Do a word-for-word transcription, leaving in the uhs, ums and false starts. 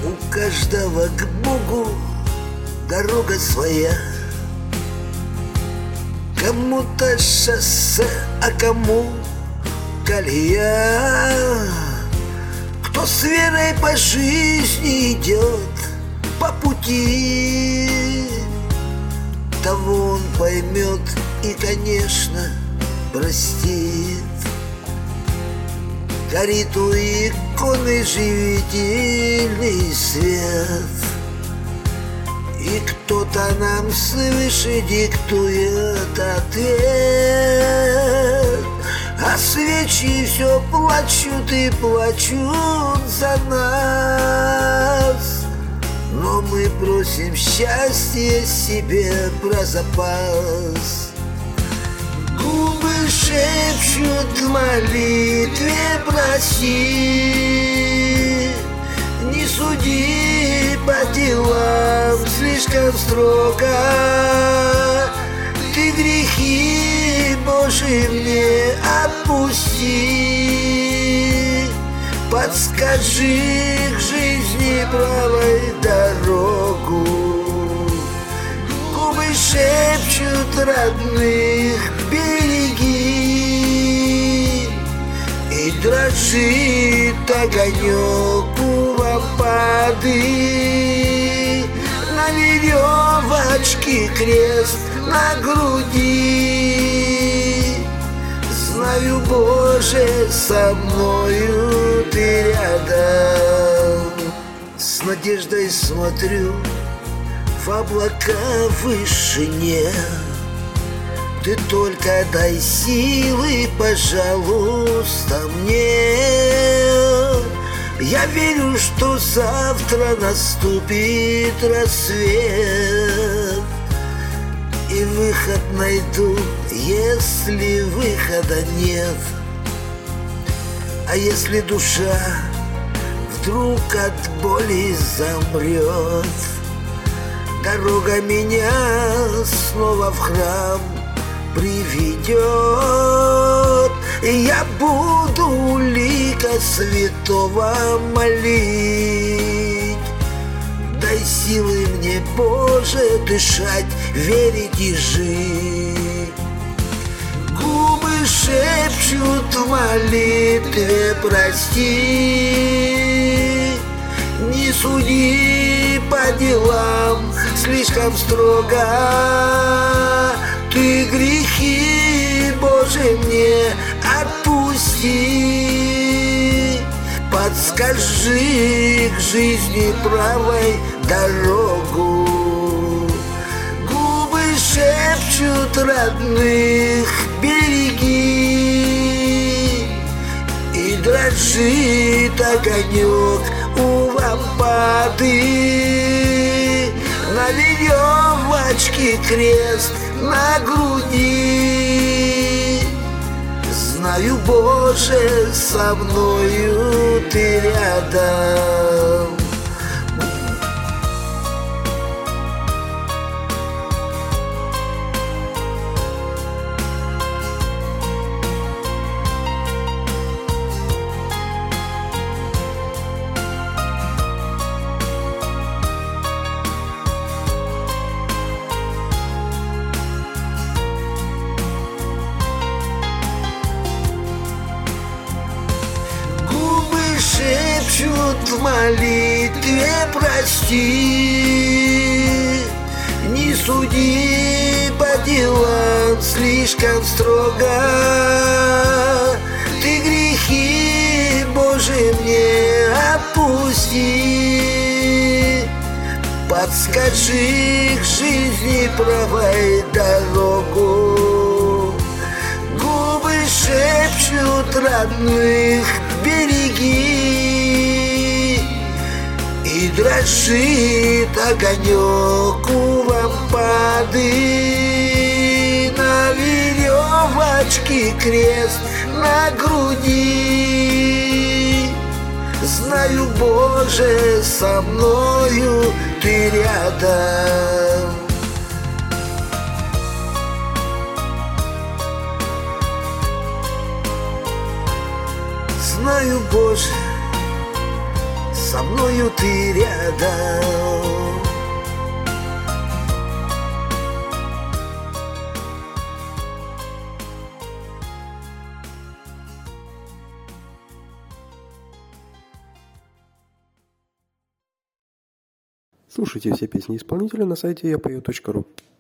У каждого к Богу дорога своя. Кому-то шоссе, а кому колея. Кто с верой по жизни идет по пути, того он поймет и, конечно, простит. Горит у иконы живительный свет, и кто-то нам свыше диктует ответ. А свечи все плачут и плачут за нас, но мы просим счастья себе про запас. Губы шепчут в молитве проси, не суди по делам слишком строго. Ты грехи, Боже, мне отпусти, подскажи к жизни правой дорогу. Губы шепчут родных береги, и дрожит огонек у лампады. На веревочке крест на груди. Знаю, Боже, со мною ты рядом. С надеждой смотрю в облака в вышине. Ты только дай силы, пожалуйста, мне. Я верю, что завтра наступит рассвет, и выход найду, если выхода нет. А если душа вдруг от боли замрет, дорога меня снова в храм приведет, и я буду у лика святого молить. Дай силы мне, Боже, дышать, верить и жить. Губы шепчут в молитве прости, не суди по делам слишком строго. Ты грехи, Боже, мне отпусти, подскажи к жизни правой дорогу. Губы шепчут родных береги, и дрожит огонек у лампады. На веревочке крест на груди. Знаю, Боже, со мною ты рядом. Шепчут в молитве прости, не суди по делам слишком строго. Ты грехи, Боже, мне отпусти, подскажи к жизни правой дорогу. Губы шепчут родных береги, и дрожит огонек у лампады. На веревочке крест на груди. Знаю, Боже, со мною ты рядом. Знаю, Боже, со мною ты рядом. Слушайте все песни исполнителя на сайте я пою точка ру.